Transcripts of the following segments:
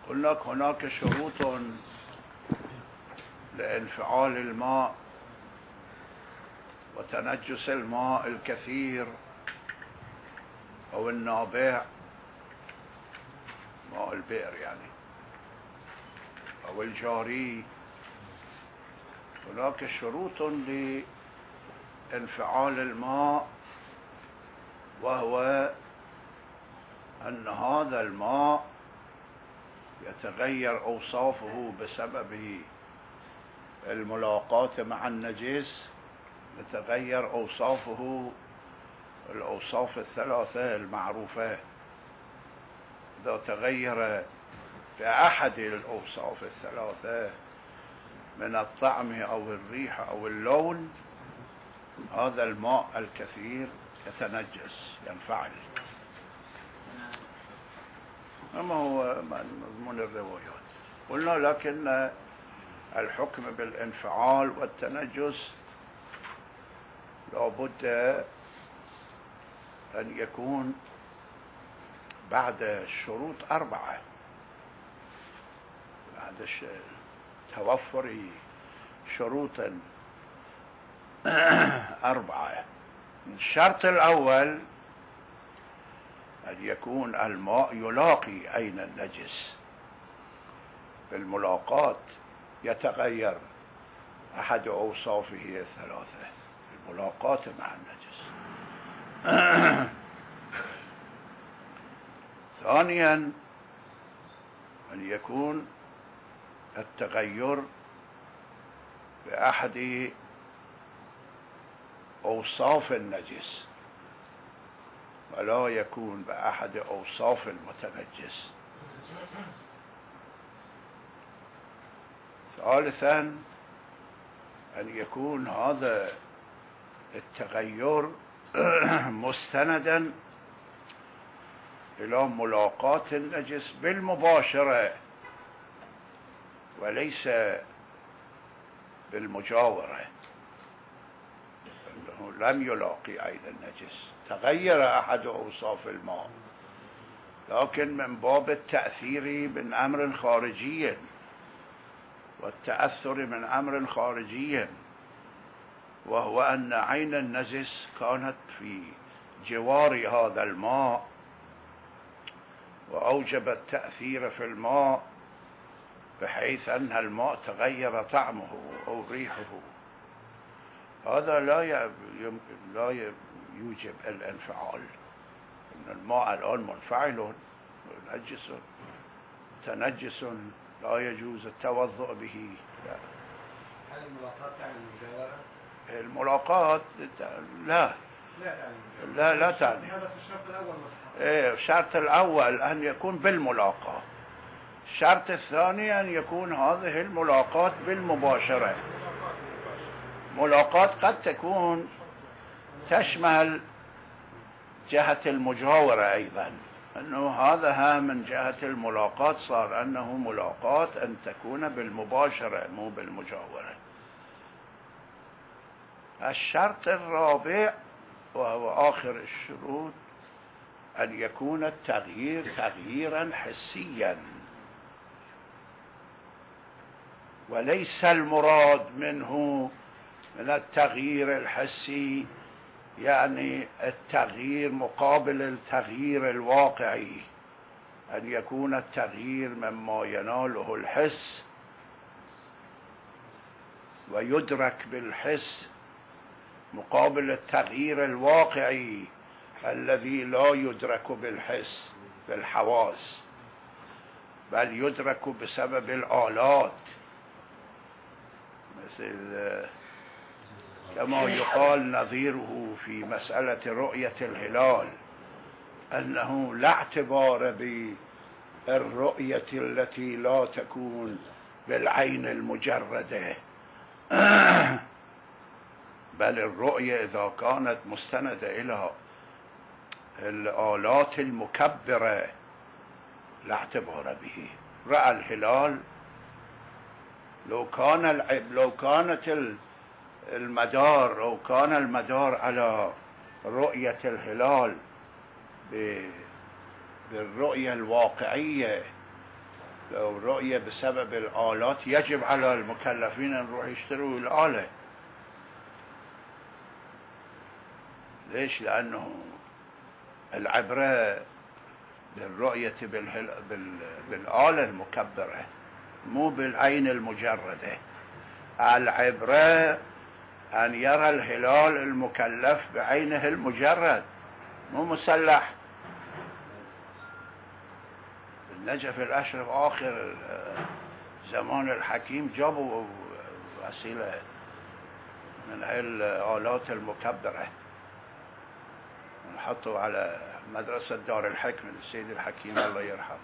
قلنا هناك شروط لانفعال الماء وتنجس الماء الكثير أو النابع، ماء البئر يعني، أو الجاري. هناك شروط لانفعال الماء، وهو أن هذا الماء يتغير أوصافه بسبب الملاقاة مع النجس، يتغير أوصافه الأوصاف الثلاثة المعروفة. إذا تغير بأحد الأوصاف الثلاثة من الطعم أو الريح أو اللون، هذا الماء الكثير يتنجس ينفعل. أما هو مضمون الروايات. قلنا لكن الحكم بالانفعال والتنجس لابد أن يكون بعد شروط 4، بعد توفر شروط 4. الشرط الأول أن يكون الماء يلاقي عين النجس، بالملاقاة يتغير أحد أوصافه الثلاثة، الملاقاة مع النجس. ثانيا أن يكون التغير بأحد أوصاف النجس ولا يكون بأحد أوصاف المتنجس. ثالثا أن يكون هذا التغير مستندا إلى ملاقاة النجس بالمباشرة وليس بالمجاورة، أنه لم يلاقي عين النجس، تغير أحد أوصاف الماء لكن من باب التأثير من أمر خارجي والتأثر من أمر خارجي، وهو أن عين النجس كانت في جوار هذا الماء وأوجبت تأثير في الماء بحيث أن الماء تغير طعمه أو ريحه. هذا لا يوجب الانفعال. إن الماء الآن منفعل منجس تنجس لا يجوز التوضؤ به. هل الملاقاة تعني المجاورة؟ الملاقاة لا تعني. هذا في الشرط الأول. الشرط الأول أن يكون بالملاقاة. الشرط الثاني أن يكون هذه الملاقاة بالمباشرة. ملاقاة قد تكون تشمل جهة المجاورة أيضا، أنه هذا من جهة الملاقاة صار أنه ملاقاة أن تكون بالمباشرة مو بالمجاورة. الشرط الرابع وهو آخر الشروط أن يكون التغيير تغييرا حسيا، وليس المراد منه من التغيير الحسي يعني التغيير مقابل التغيير الواقعي، أن يكون التغيير مما يناله الحس ويدرك بالحس مقابل التغيير الواقعي الذي لا يدرك بالحس بالحواس، بل يدرك بسبب الآلات، مثل كما يقال نظيره في مسألة رؤية الهلال، أنه لا اعتبار بالرؤية التي لا تكون بالعين المجردة، بل الرؤية إذا كانت مستندة إلى الآلات المكبرة لا اعتبار به. رأى الهلال، لو كانت المدار أو كان المدار على رؤية الهلال بالرؤية الواقعية لو رؤية بسبب الآلات يجب على المكلفين أن يروحوا يشتروا الآلة. ليش؟ لأنه العبرة بالرؤية بالآلة المكبرة، مو بالعين المجردة. العبرة أن يرى الهلال المكلف بعينه المجرد، مو مسلح. النجف الأشرف آخر زمان الحكيم جابوا وسيلة من هاي الآلات المكبرة، نحطوا على مدرسة دار الحكمة السيد الحكيم الله يرحمه.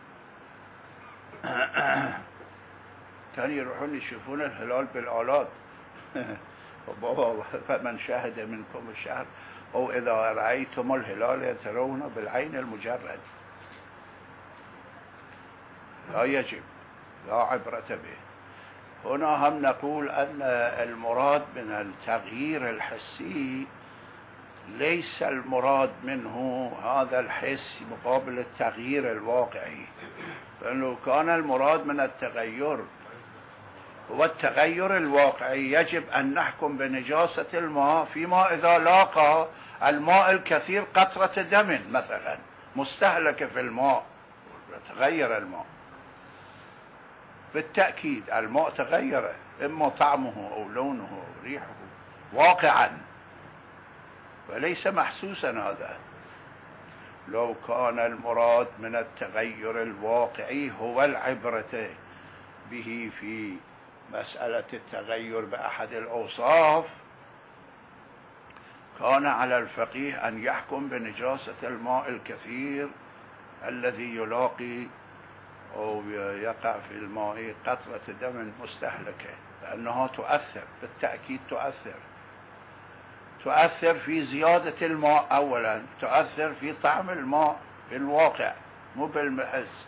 كانوا يروحون يشوفون الهلال بالآلات. وبابا فمن شهد منكم الشهر أو إذا رأيتم الهلال ترونه بالعين المجرد. لا يجب، لا عبرة به. هنا هم نقول أن المراد من التغيير الحسي ليس المراد منه هذا الحس مقابل التغيير الواقعي، لأنه كان المراد من التغير هو التغير الواقعي. يجب أن نحكم بنجاسة الماء فيما إذا لاقى الماء الكثير قطرة دم مثلا مستهلكة في الماء، تغير الماء. بالتأكيد الماء تغير، إما طعمه أو لونه أو ريحه واقعا، وليس محسوسا. هذا لو كان المراد من التغير الواقعي هو العبرة به في مسألة التغير بأحد الأوصاف، كان على الفقيه أن يحكم بنجاسة الماء الكثير الذي يلاقي أو يقع في الماء قطرة دم مستهلكة، لأنها تؤثر، بالتأكيد تؤثر في زيادة الماء أولا، تؤثر في طعم الماء بالواقع مو بالحس.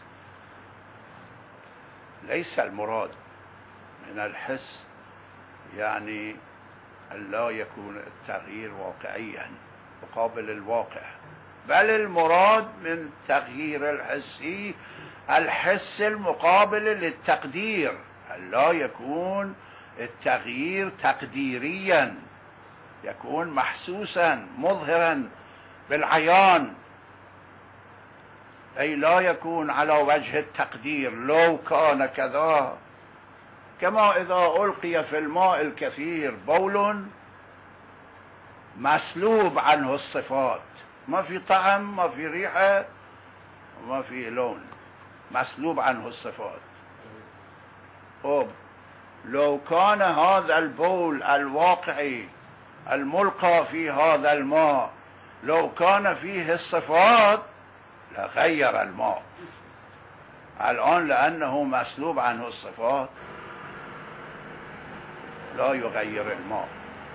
ليس المراد من الحس يعني أن لا يكون التغيير واقعيا مقابل الواقع، بل المراد من تغيير الحسي الحس المقابل للتقدير، أن لا يكون التغيير تقديريا، يكون محسوسا مظهرا بالعيان، أي لا يكون على وجه التقدير لو كان كذا. كما إذا ألقي في الماء الكثير بول مسلوب عنه الصفات، ما في طعم، ما في ريحة، وما في لون، مسلوب عنه الصفات. لو كان هذا البول الواقعي الملقى في هذا الماء لو كان فيه الصفات لغير الماء. الآن لأنه مسلوب عنه الصفات لا يغير الماء.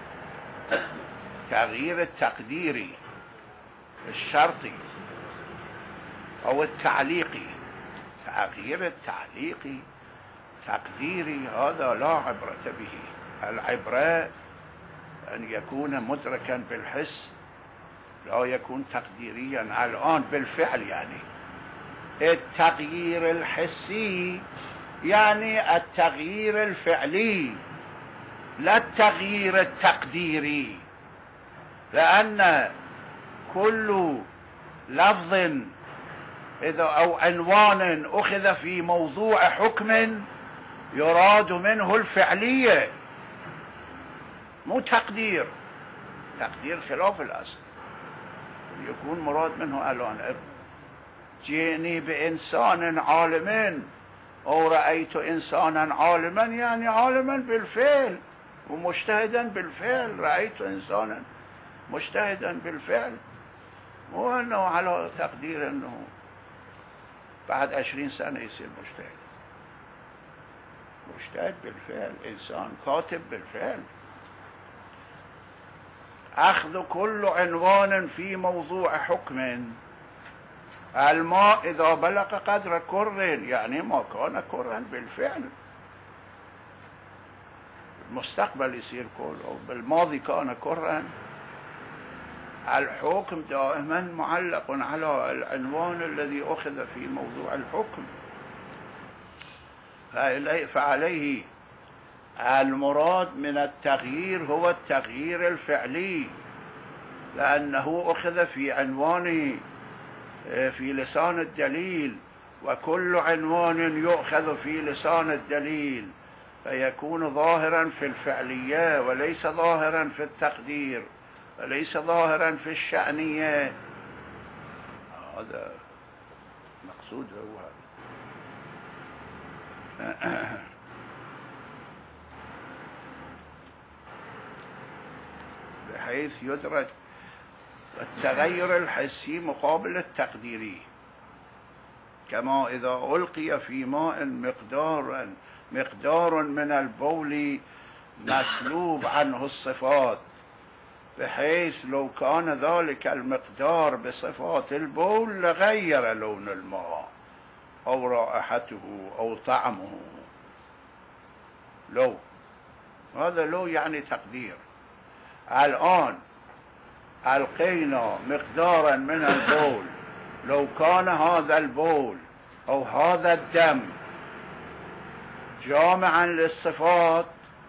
تغيير التقديري الشرطي أو التعليقي، تغيير التعليقي تقديري، هذا لا عبرة به. العبرة أن يكون مدركا بالحس، لا يكون تقديريا. الآن بالفعل يعني التغيير الحسي يعني التغيير الفعلي لا التغيير التقديري، لأن كل لفظ إذا أو عنوان أخذ في موضوع حكم يراد منه الفعلية مو تقدير. تقدير خلاف الأصل. يكون مراد منه الآن جئني بإنسان عالم أو رأيت إنسانا عالما، يعني عالما بالفعل ومجتهدا بالفعل. رأيت إنسانا مجتهدا بالفعل، مو أنه على تقدير أنه بعد 20 سنة يصير مجتهد. مجتهد بالفعل، إنسان كاتب بالفعل. أخذ كل عنوان في موضوع حكم. الماء إذا بلغ قدر كر يعني ما كان كرا بالفعل، المستقبل يصير كر، أو بالماضي كان كرا. الحكم دائما معلق على العنوان الذي أخذ في موضوع الحكم. فعليه المراد من التغيير هو التغيير الفعلي، لأنه أخذ في عنوانه في لسان الدليل، وكل عنوان يؤخذ في لسان الدليل فيكون ظاهرا في الفعلية وليس ظاهرا في التقدير وليس ظاهرا في الشأنية. هذا مقصود هو بحيث يدرك التغير الحسي مقابل التقديري، كما إذا ألقي في ماء مقدار من البول مسلوب عنه الصفات، بحيث لو كان ذلك المقدار بصفات البول لغير لون الماء أو رائحته أو طعمه. لو هذا لو يعني تقدير. الآن ألقينا مقدارا من البول، لو كان هذا البول أو هذا الدم جامعا للصفات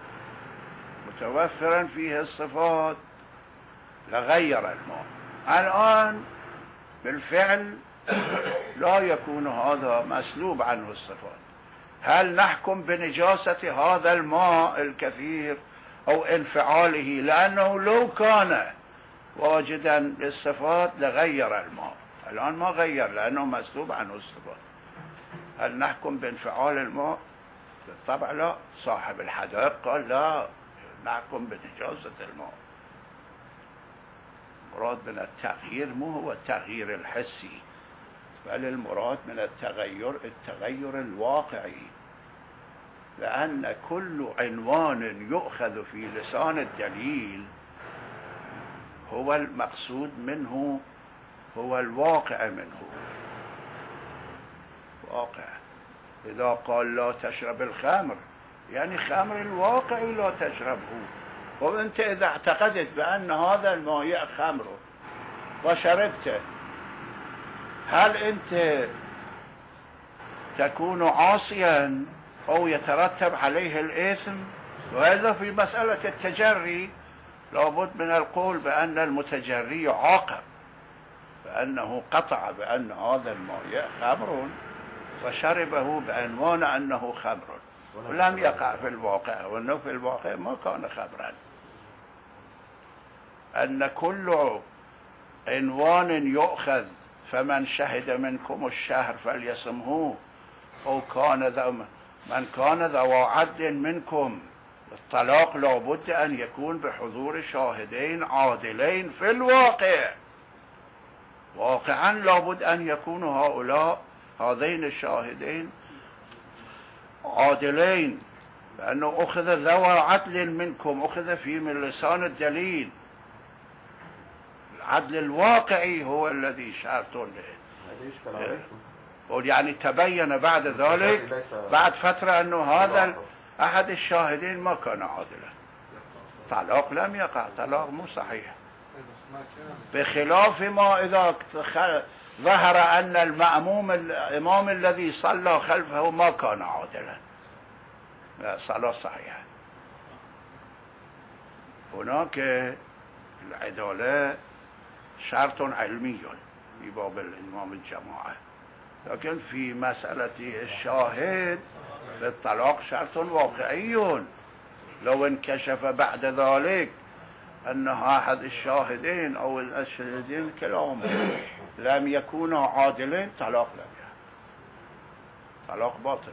متوفرا فيه الصفات لغير الماء. الآن بالفعل لا يكون هذا مسلوب عنه الصفات. هل نحكم بنجاسة هذا الماء الكثير أو انفعاله؟ لأنه لو كان واجدا للصفات لغير الماء، الآن ما غير لأنه مسلوب عنه الصفات. هل نحكم بانفعال الماء؟ بالطبع لا. صاحب الحدائق قال لا، نحكم بنجاسة الماء. المراد من التغيير مو هو التغيير الحسي، بل المراد من التغير الواقعي، لأن كل عنوان يؤخذ في لسان الدليل هو المقصود منه، هو الواقع منه. واقع. إذا قال لا تشرب الخمر يعني خمر الواقع لا تشربه. وأنت إذا اعتقدت بأن هذا الماء خمره وشربته، هل أنت تكون عاصيا أو يترتب عليه الإثم؟ وهذا في مسألة التجري لابد من القول بأن المتجري عاقب، بأنه قطع بأن هذا الماء خمر وشربه بعنوان أنه خمر، ولم يقع في الواقع، وأنه في الواقع ما كان خمرا. أن كل عنوان يؤخذ فمن شهد منكم الشهر فليصمه، أو من كان ذو عدل منكم. الطلاق لابد أن يكون بحضور شاهدين عادلين في الواقع. واقعا لابد أن يكونوا هذين الشاهدين عادلين، لأنه أخذ ذو عدل منكم، أخذ في من لسان الدليل. العدل الواقعي هو الذي شرط له. يعني تبين بعد ذلك بعد فترة أنه هذا أحد الشاهدين ما كان عادلا، طلاق لم يقع، طلاق مو صحيح. بخلاف ما إذا ظهر أن الإمام الذي صلى خلفه ما كان عادلا، صلاة صحيحة. هناك العدالة شرط علمي في باب الإمام الجماعة، لكن في مسألة الشاهد بالطلاق شرط واقعي. لو انكشف بعد ذلك أن أحد الشاهدين أو الشاهدين كلاهما لم يكونوا عادلين، طلاق لم يكن، طلاق باطل.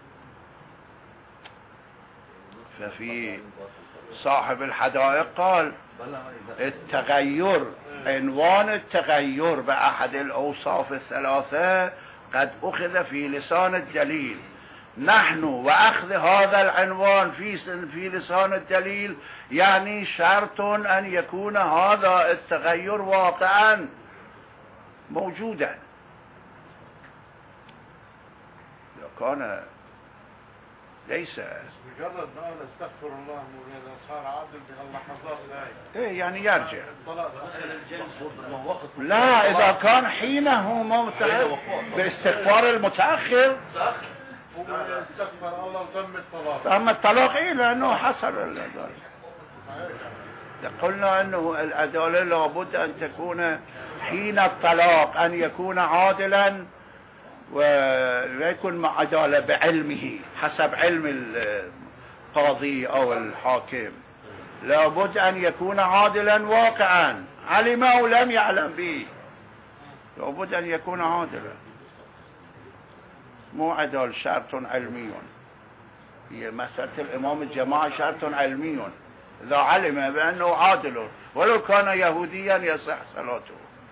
ففي صاحب الحدائق قال التغير، عنوان التغير بأحد الأوصاف الثلاثة قد أخذ في لسان الدليل. نحن وأخذ هذا العنوان في لسان الدليل يعني شرط أن يكون هذا التغير واقعا موجودا. إذا كان ليس مجرد ما قال استغفر الله مولانا صار عادل بهاللحظات هاي، ايه يعني يرجع. لا، اذا كان حينه باستغفار المتاخر هو استغفر الله وتم الطلاق. تم الطلاق إيه؟ لأنه حصل العدالة. قلنا أنه العدالة لابد أن تكون حين الطلاق أن يكون عادلا ويكون مع عدالة بعلمه حسب علم القاضي أو الحاكم. لابد أن يكون عادلا واقعا، علم أو لم يعلم به، لابد أن يكون عادلا، مو عدل شرط علمي. هي مسألة الإمام الجماعي شرط علمي، إذا علم بأنه عادل ولو كان يهوديا يصح صلاته.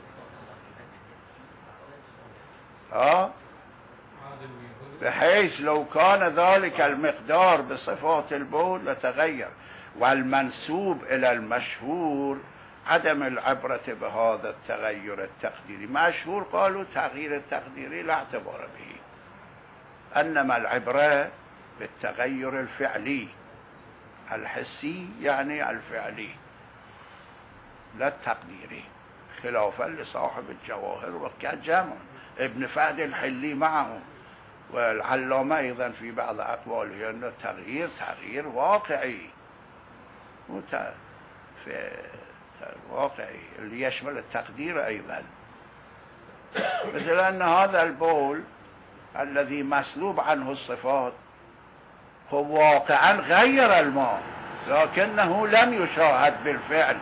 بحيث لو كان ذلك المقدار بصفات البول لتغير. والمنسوب إلى المشهور عدم العبرة بهذا التغير التقديري. مشهور قالوا تغيير التقديري لا اعتبار به، إنما العبرة بالتغير الفعلي الحسي، يعني الفعلي لا التقديري، خلافا لصاحب الجواهر وكجمع ابن فهد الحلي معه والعلامة أيضا في بعض أقواله أن التغيير تغيير واقعي واقعي اللي يشمل التقدير أيضا. مثل أن هذا البول الذي مسلوب عنه الصفات هو واقعا غير الماء، لكنه لم يشاهد بالفعل،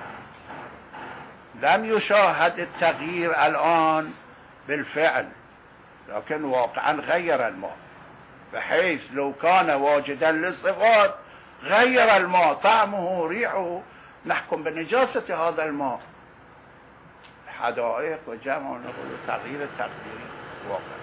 لم يشاهد التغيير الآن بالفعل، لكن واقعا غير الماء، بحيث لو كان واجدا للصفات غير الماء طعمه ريحه نحكم بنجاسة هذا الماء. حدائق وجمع نقول تغيير التقديري واقعي.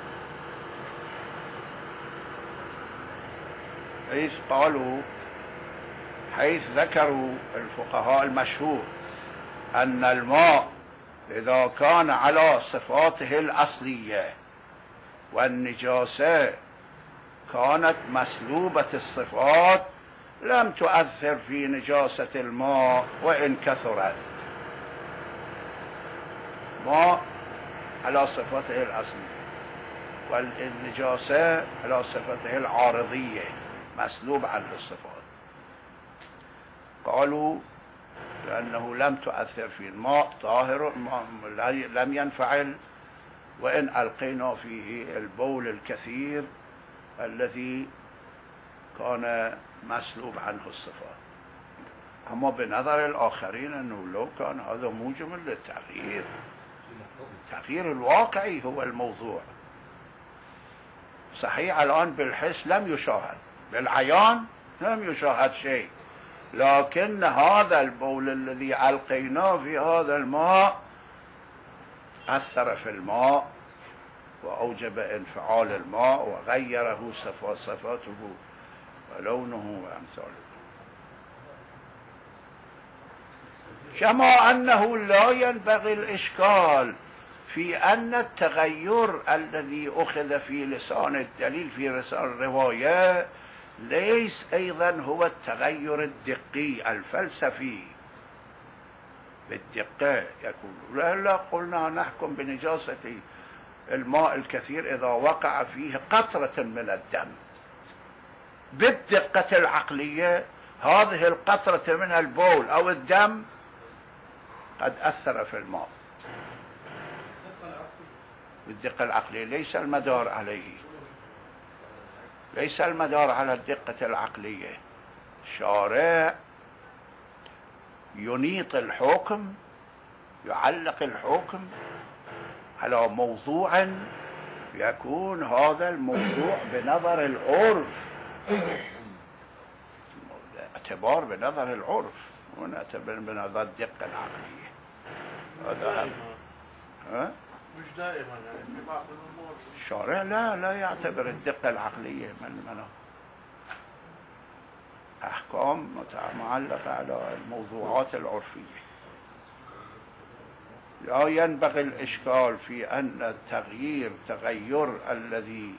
حيث ذكروا الفقهاء المشهور أن الماء إذا كان على صفاته الأصلية والنجاسة كانت مسلوبة الصفات لم تؤثر في نجاسة الماء وإن كثرت. ماء على صفته الأصلية والنجاسة على صفته العارضية مسلوب عنه الصفات، قالوا لأنه لم تؤثر في الماء طاهر لم ينفعل وإن ألقينا فيه البول الكثير الذي كان مسلوب عنه الصفات. أما بنظر الآخرين أنه لو كان هذا موجب للتغيير، التغيير الواقعي هو الموضوع. صحيح الآن بالحس لم يشاهد، بالعيان لم يشاهد شيء، لكن هذا البول الذي ألقيناه في هذا الماء أثر في الماء وأوجب انفعال الماء وغيره صفاته ولونه وأمثاله. كما أنه لا ينبغي الإشكال في أن التغير الذي أخذ في لسان الدليل في لسان الرواية ليس أيضا هو التغير الدقي الفلسفي بالدقة يكون. لا قلنا نحكم بنجاسة الماء الكثير إذا وقع فيه قطرة من الدم بالدقة العقلية، هذه القطرة من البول أو الدم قد أثر في الماء بالدقة العقلية، ليس المدار عليه، ليس المدار على الدقة العقلية. الشارع ينيط الحكم، يعلق الحكم على موضوع يكون هذا الموضوع بنظر العرف، اعتبار بنظر العرف ونعتبر بنظر الدقة العقلية. هذا مش دائما يعني في بعض الأمور الشارع لا يعتبر الدقة العقلية من أحكام معلقة على الموضوعات العرفية. لا ينبغي الإشكال في أن التغير الذي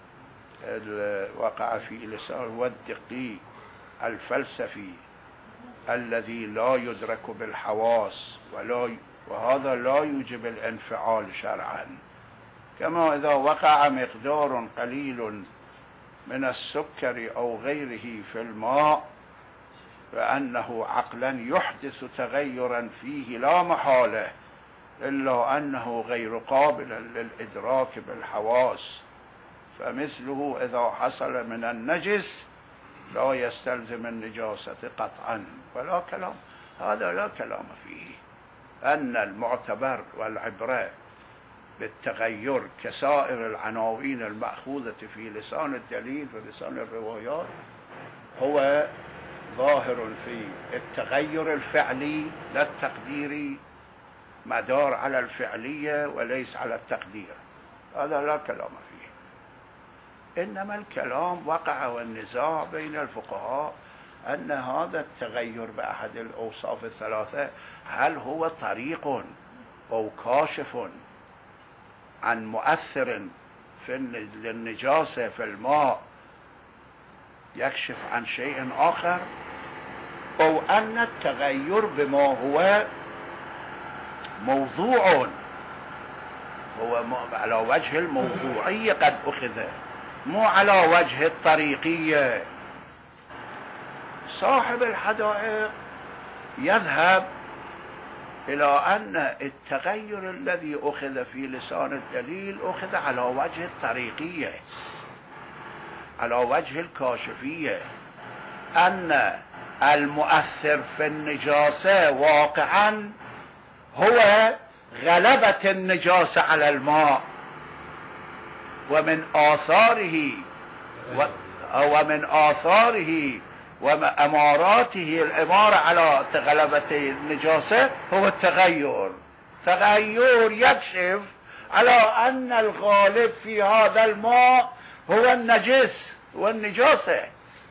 وقع في لسان والدقي الفلسفي الذي لا يدرك بالحواس وهذا لا يوجب الانفعال شرعا، كما إذا وقع مقدار قليل من السكر أو غيره في الماء فأنه عقلا يحدث تغيرا فيه لا محالة، إلا أنه غير قابل للإدراك بالحواس، فمثله إذا حصل من النجس لا يستلزم النجاسة قطعا. فلا كلام، هذا لا كلام فيه، أن المعتبر والعبرة بالتغير كسائر العناوين المأخوذة في لسان الدليل في لسان الروايات هو ظاهر في التغير الفعلي لا التقديري، مدار على الفعلية وليس على التقدير، هذا لا كلام فيه. إنما الكلام وقع والنزاع بين الفقهاء أن هذا التغير بأحد الأوصاف الثلاثة هل هو طريق أو كاشف عن مؤثر في النجاسة في الماء يكشف عن شيء آخر، أو أن التغير بما هو موضوع هو على وجه الموضوعية قد أخذ، مو على وجه الطريقية. صاحب الحدائق يذهب إلى أن التغير الذي أخذ في لسان الدليل أخذ على وجه الطريقية، على وجه الكاشفية، أن المؤثر في النجاسة واقعا هو غلبة النجاسة على الماء، ومن آثاره وأماراته الإمارة على غلبة النجاسة هو التغير. تغير يكشف على أن الغالب في هذا الماء هو النجس والنجاسة،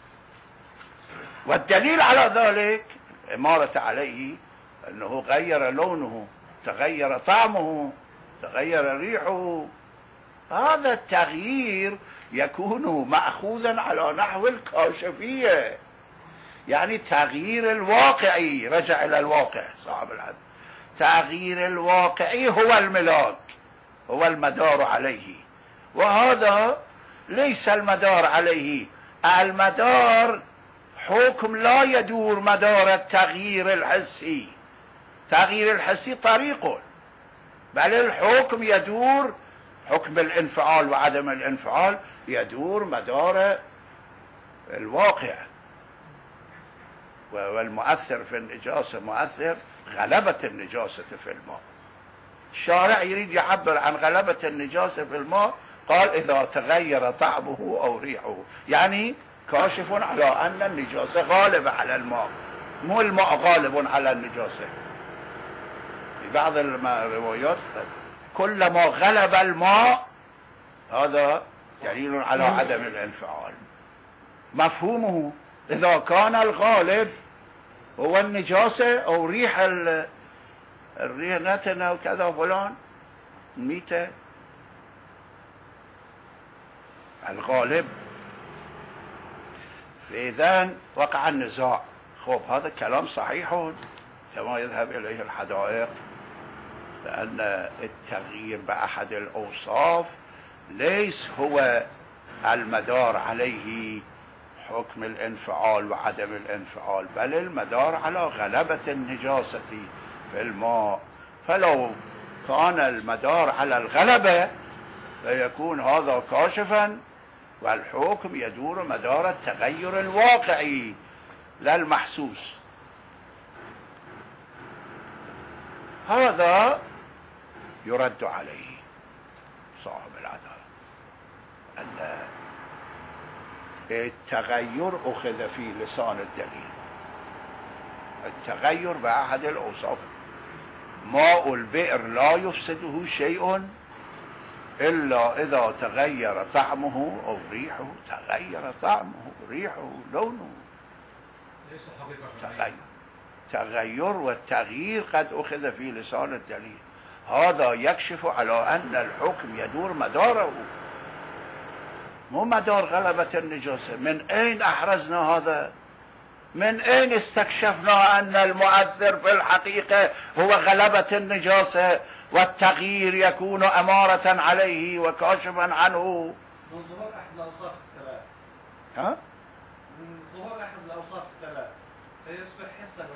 والدليل على ذلك إمارة عليه أنه غير لونه، تغير طعمه، تغير ريحه. هذا التغيير يكون مأخوذا على نحو الكاشفية، يعني تغيير الواقعي، رجع إلى الواقع صاحب الحد، تغيير الواقعي هو الملاك، هو المدار عليه، وهذا ليس المدار عليه. المدار حكم لا يدور مدار التغيير الحسي، تغيير الحسي طريق، بل الحكم يدور، حكم الانفعال وعدم الانفعال يدور مدار الواقع، والمؤثر في النجاسة مؤثر غلبة النجاسة في الماء. الشارع يريد يعبر عن غلبة النجاسة في الماء، قال إذا تغير طعمه أو ريحه، يعني كاشف على أن النجاسة غالبة على الماء، مو الماء غالب على النجاسة. في بعض الروايات كلما غلب الماء هذا دليل على عدم الانفعال. مفهومه إذا كان الغالب هو النجاسة أو ريح الريح نتنة وكذا فلان ميتة، الغالب، فإذا وقع النزاع. خب هذا كلام صحيح كما يذهب إليه الحدائق، لأن التغيير بأحد الأوصاف ليس هو المدار عليه حكم الانفعال وعدم الانفعال، بل المدار على غلبة النجاسة في الماء. فلو كان المدار على الغلبة فيكون هذا كاشفا، والحكم يدور مدار التغير الواقعي لا المحسوس. هذا يرد عليه صاحب العدالة أن التغير أخذ في لسان الدليل، التغير بأحد الأوصاف. ماء البئر لا يفسده شيء إلا إذا تغير طعمه أو ريحه، تغير طعمه ريحه لونه، تغير والتغيير قد أخذ في لسان الدليل. هذا يكشف على أن الحكم يدور مداره، مو مدار غلبة النجاسة. من أين أحرزنا هذا؟ من أين استكشفنا أن المؤثر في الحقيقة هو غلبة النجاسة والتغيير يكون أمارة عليه وكاشفا عنه؟ من ظهور أحد الأوصاف الثلاث. ها؟ من ظهور أحد الأوصاف الثلاث فيصبح حسا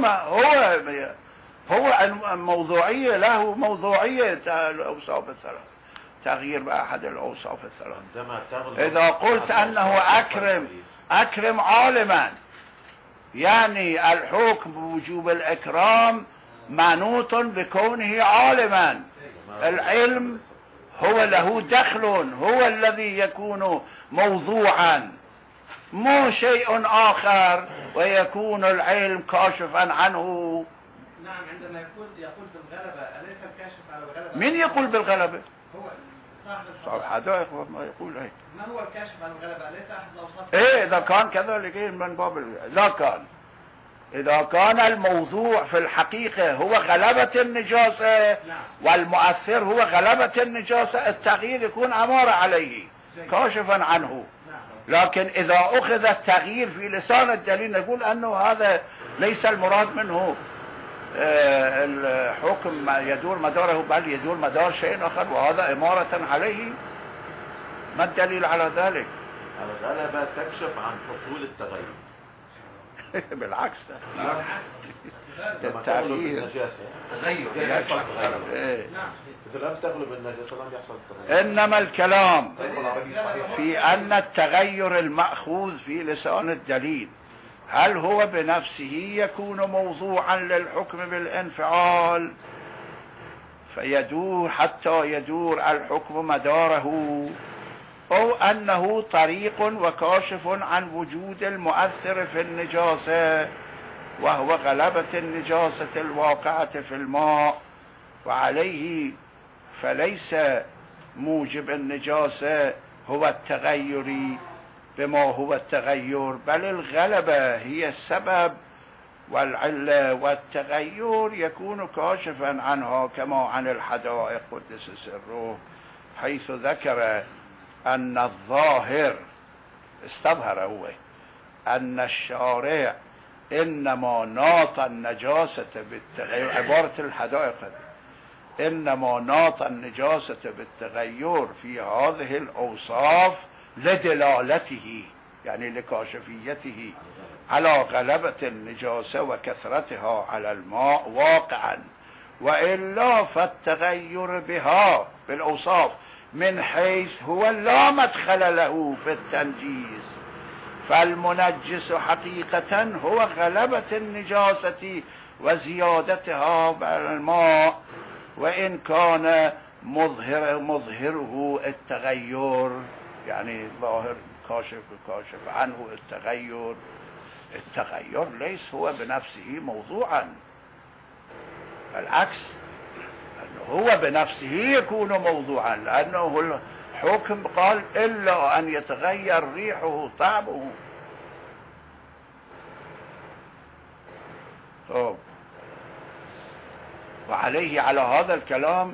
هو الموضوعية له موضوعية الأوصاف الثلاث، تغيير بأحد الأوصاف الثلاث. إذا قلت أنه أكرم عالما، يعني الحكم بوجوب الإكرام منوط بكونه عالما. العلم هو له دخل، هو الذي يكون موضوعا، مو شيء آخر ويكون العلم كاشفا عنه. نعم، عندما يقول بالغلبة، أليس الكاشف على الغلبة؟ من يقول بالغلبة؟ هو صاحب الحدائق ما يقول هيك. ما هو الكاشف عن الغلبة؟ أليس أحد الأوصاف؟ إيه إذا كان كذلك من باب إذا كان الموضوع في الحقيقة هو غلبة النجاسة، والمؤثر هو غلبة النجاسة، التغيير يكون أمارة عليه كاشفا عنه. لكن إذا أخذ التغيير في لسان الدليل نقول أنه هذا ليس المراد منه الحكم يدور مداره، بل يدور مدار شيء آخر وهذا إمارة عليه. ما الدليل على ذلك؟ الغلبة تكشف عن حصول التغير. بالعكس، التغيير تغير إذا لم تغلب النجاسة لم يحصل التغير. إنما الكلام في أن التغير المأخوذ في لسان الدليل هل هو بنفسه يكون موضوعا للحكم بالانفعال فيدور حتى يدور الحكم مداره، أو أنه طريق وكاشف عن وجود المؤثر في النجاسة وهو غلبة النجاسة الواقعة في الماء، وعليه فليس موجب النجاسة هو التغير بما هو التغير، بل الغلبة هي السبب والعلة، والتغير يكون كاشفا عنها كما عن الحدائق قدس سره، حيث ذكر أن الظاهر استظهر هو أن الشارع إنما ناط النجاسة بالتغير، عبارة الحدائق إنما ناط النجاسة بالتغير في هذه الأوصاف لدلالته، يعني لكاشفيته على غلبة النجاسة وكثرتها على الماء واقعا، وإلا فالتغير بها بالأوصاف من حيث هو لا مدخل له في التنجيز، فالمنجس حقيقة هو غلبة النجاسة وزيادتها على الماء، وإن كان مظهره التغير، يعني ظاهر كاشف عنه التغير ليس هو بنفسه موضوعا، بالعكس أنه هو بنفسه يكون موضوعا، لأنه الحكم قال إلا أن يتغير ريحه طعمه. طب وعليه على هذا الكلام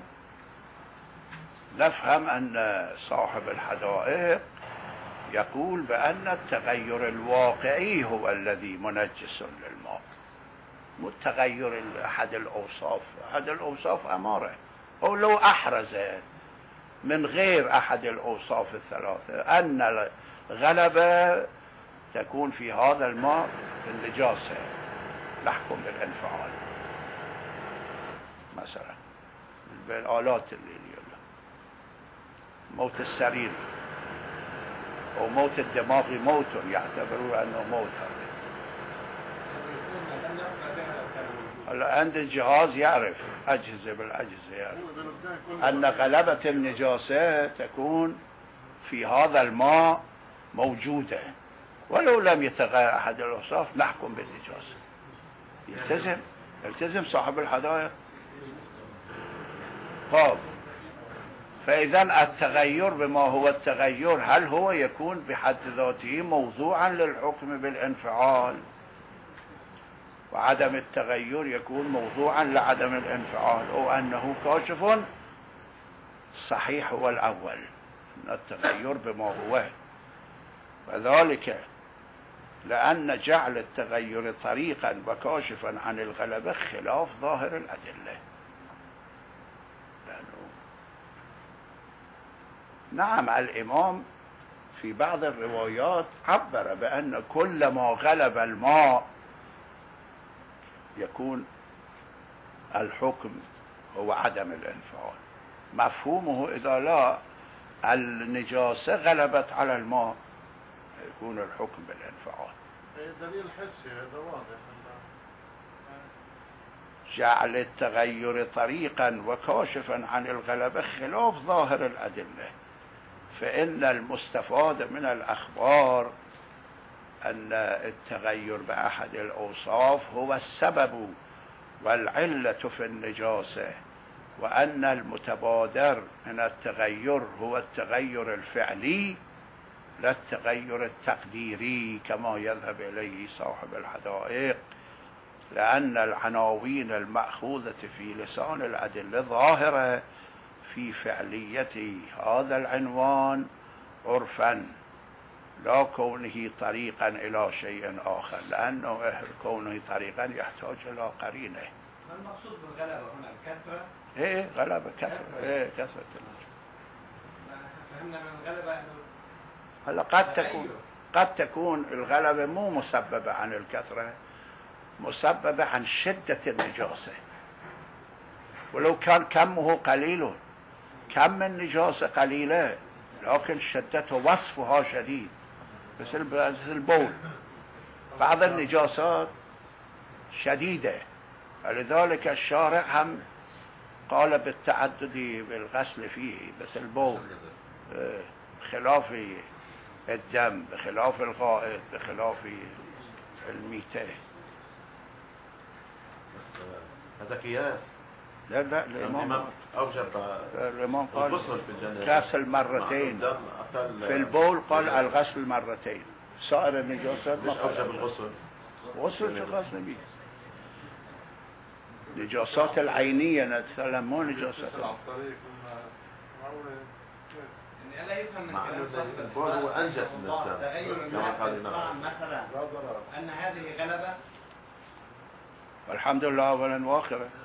نفهم أن صاحب الحدائق يقول بأن التغير الواقعي هو الذي منجس للماء، مو التغير أحد الأوصاف. أحد الأوصاف أمارة، أو لو أحرز من غير أحد الأوصاف الثلاثة أن الغلبة تكون في هذا الماء النجاسة، نحكم بالانفعال مثلا بالآلات اللي موت السرير أو موت الدماغ موت، يعتبرون أنه موت. هلا عند الجهاز يعرف أجهزة بالأجهزة يعرف أن غلبة النجاسة تكون في هذا الماء موجودة، ولو لم يتغير أحد الأوصاف نحكم بالنجاسة. يلتزم صاحب الحدائق. طب فإذا التغير بما هو التغير هل هو يكون بحد ذاته موضوعا للحكم بالانفعال، وعدم التغير يكون موضوعا لعدم الانفعال، أو أنه كاشف؟ صحيح هو الأول، أن التغير بما هو، وذلك لأن جعل التغير طريقا وكاشفا عن الغلبة خلاف ظاهر الأدلة. نعم الإمام في بعض الروايات عبر بأن كل ما غلب الماء يكون الحكم هو عدم الانفعال. مفهومه إذا لا النجاسة غلبت على الماء يكون الحكم بالانفعال. دليل حسي هذا واضح. جعل التغير طريقا وكاشفا عن الغلبة خلاف ظاهر الأدلة، فإن المستفاد من الأخبار أن التغير بأحد الأوصاف هو السبب والعلة في النجاسة، وأن المتبادر من التغير هو التغير الفعلي لا التغير التقديري كما يذهب إليه صاحب الحدائق، لأن العناوين المأخوذة في لسان الأدلة ظاهرة في فعلية هذا العنوان عرفا لا كونه طريقا إلى شيء آخر، لأنه كونه طريقا يحتاج إلى قرينة. ما المقصود بالغلبة هنا؟ الكثرة؟ إيه غلبة كثرة. إيه كثرة. فهمنا من الغلبة أنه هلا قد تكون الغلبة مو مسببة عن الكثرة، مسببة عن شدة النجاسة، ولو كان كمه قليل، كم النجاسة قليلة لكن شدته وصفها شديد، مثل البول. بعض النجاسات شديدة، ولذلك الشارع هم قال بالتعدد بالغسل فيه، مثل البول بخلاف الدم، بخلاف الغائط، بخلاف الميتة. هذا قياس. لا الإمام قال الغسل في الجنة غسل مرتين، في البول قال الغسل مرتين، سائر النجاسات ليش أوجب الغسل؟ غسل شو غسل بيه؟ نجاسات العينية نتكلم، مو نجاسات يعني ألا يفهم من كلام صاحب البول هو أنجس من الدم تغير الطعم مثلا أن هذه غلبة. والحمد لله أولا وآخرا.